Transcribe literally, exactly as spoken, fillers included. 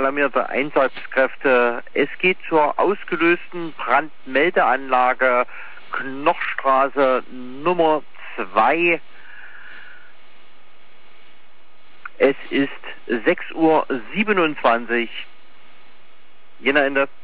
alarmierte Einsatzkräfte. Es geht zur ausgelösten Brandmeldeanlage Knochstraße Nummer zwei. Es ist sechs Uhr siebenundzwanzig. Jena Ende.